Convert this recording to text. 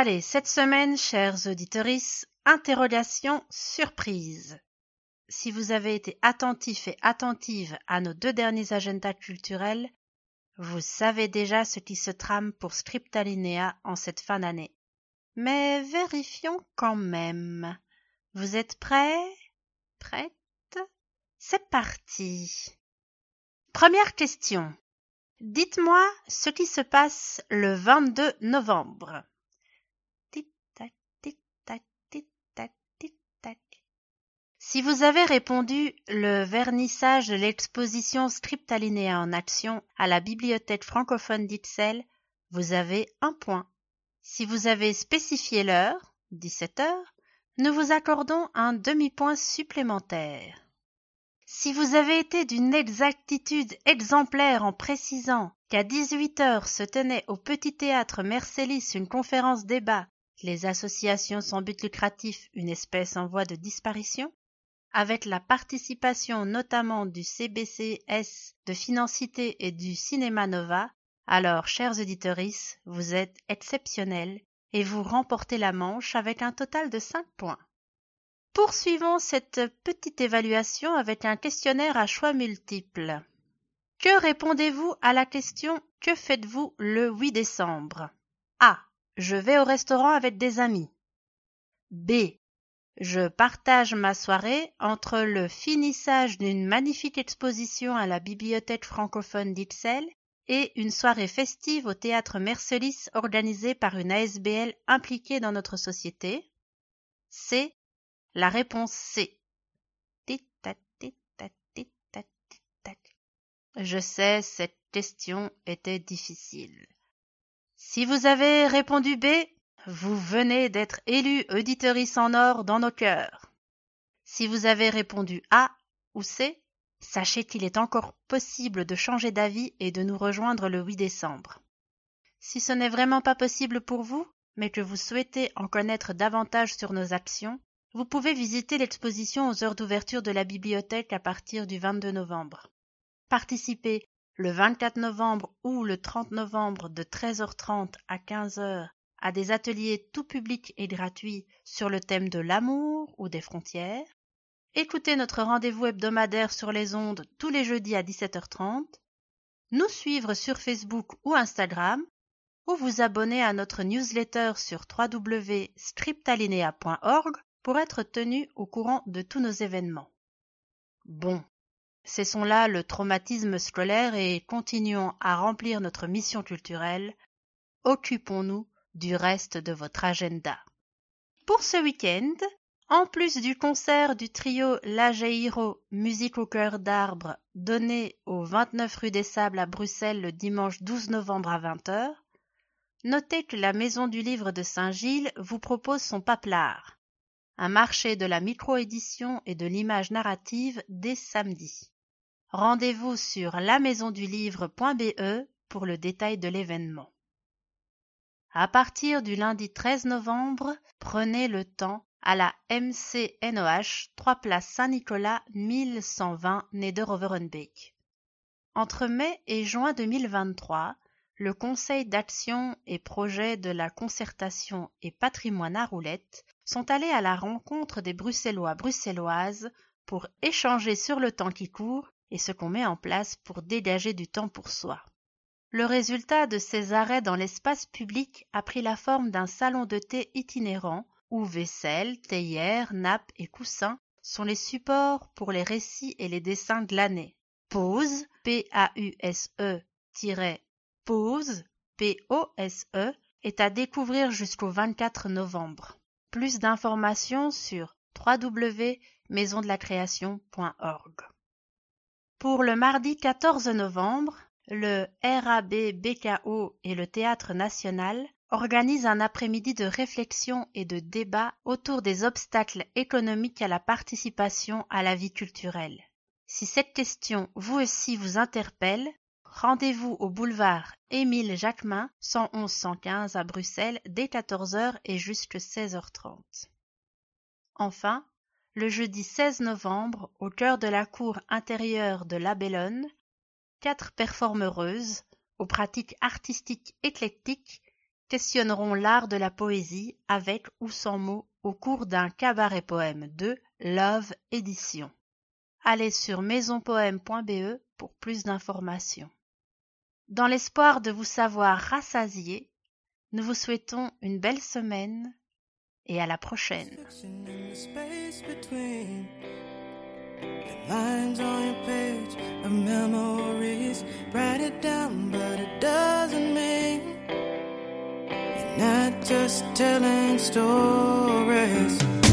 Allez, cette semaine, chers auditorices, interrogation surprise. Si vous avez été attentif et attentive à nos 2 derniers agendas culturels, vous savez déjà ce qui se trame pour Scriptalinéa en cette fin d'année. Mais vérifions quand même. Vous êtes prêts? Prêtes? C'est parti. Première question. Dites-moi ce qui se passe le 22 novembre. Tic-tac, tic-tac, tic-tac, tic-tac. Si vous avez répondu le vernissage de l'exposition Scriptalinéa en action à la bibliothèque francophone d'Ixelles, vous avez 1 point. Si vous avez spécifié l'heure, 17 heures, nous vous accordons un demi-point supplémentaire. Si vous avez été d'une exactitude exemplaire en précisant qu'à 18 heures se tenait au Petit Théâtre Mercélis une conférence débat « Les associations sans but lucratif, une espèce en voie de disparition », avec la participation notamment du CBCS de Financité et du Cinéma Nova, alors, chers auditorices, vous êtes exceptionnels et vous remportez la manche avec un total de 5 points. Poursuivons cette petite évaluation avec un questionnaire à choix multiples. Que répondez-vous à la question « Que faites-vous le 8 décembre » A. Je vais au restaurant avec des amis. B. Je partage ma soirée entre le finissage d'une magnifique exposition à la bibliothèque francophone d'Ixelles et une soirée festive au théâtre Mercélis organisée par une ASBL impliquée dans notre société. C. La réponse C. Tic-tac, tic-tac, tic-tac, tic-tac. Je sais, cette question était difficile. Si vous avez répondu B, vous venez d'être élu auditorice en or dans nos cœurs. Si vous avez répondu A ou C, sachez qu'il est encore possible de changer d'avis et de nous rejoindre le 8 décembre. Si ce n'est vraiment pas possible pour vous, mais que vous souhaitez en connaître davantage sur nos actions, vous pouvez visiter l'exposition aux heures d'ouverture de la bibliothèque à partir du 22 novembre. Participez le 24 novembre ou le 30 novembre de 13h30 à 15h à des ateliers tout publics et gratuits sur le thème de l'amour ou des frontières. Écoutez notre rendez-vous hebdomadaire sur les ondes tous les jeudis à 17h30. Nous suivre sur Facebook ou Instagram ou vous abonner à notre newsletter sur www.scriptalinea.org pour être tenu au courant de tous nos événements. Bon, cessons là le traumatisme scolaire et continuons à remplir notre mission culturelle. Occupons-nous du reste de votre agenda. Pour ce week-end, en plus du concert du trio La Jairo, musique au cœur d'arbre, donné au 29 rue des Sables à Bruxelles le dimanche 12 novembre à 20h, notez que la Maison du Livre de Saint-Gilles vous propose son Paplard, un marché de la micro-édition et de l'image narrative dès samedi. Rendez-vous sur lamaisondulivre.be pour le détail de l'événement. À partir du lundi 13 novembre, prenez le temps à la MCNOH 3 place Saint-Nicolas 1120 Neder-Overenbeek. Entre mai et juin 2023, le Conseil d'action et projet de la concertation et patrimoine à roulettes sont allés à la rencontre des Bruxellois-Bruxelloises pour échanger sur le temps qui court et ce qu'on met en place pour dégager du temps pour soi. Le résultat de ces arrêts dans l'espace public a pris la forme d'un salon de thé itinérant où vaisselle, théière, nappes et coussins sont les supports pour les récits et les dessins glanés. Pause, Pause, P-O-S-E, est à découvrir jusqu'au 24 novembre. Plus d'informations sur www.maisondelacréation.org. Pour le mardi 14 novembre, le RAB-BKO et le Théâtre National organisent un après-midi de réflexion et de débat autour des obstacles économiques à la participation à la vie culturelle. Si cette question vous aussi vous interpelle, rendez-vous au boulevard Émile Jacquemin, 111-115 à Bruxelles dès 14h et jusqu'à 16h30. Enfin, le jeudi 16 novembre, au cœur de la cour intérieure de La Bellonne, 4 performeuses, aux pratiques artistiques éclectiques, questionneront l'art de la poésie avec ou sans mots au cours d'un cabaret poème de Love Édition. Allez sur maisonpoème.be pour plus d'informations. Dans l'espoir de vous savoir rassasié, nous vous souhaitons une belle semaine et à la prochaine. Lines on your page of memories. Write it down, but it doesn't mean you're not just telling stories.